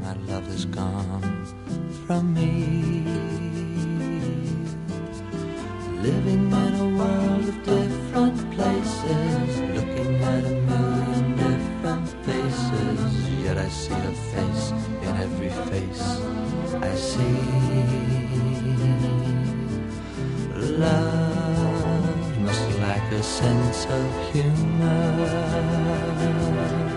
my love is gone from me. Living in a world of different places, looking at a million different faces, yet I see her face in every face I see. Love must lack a sense of humor.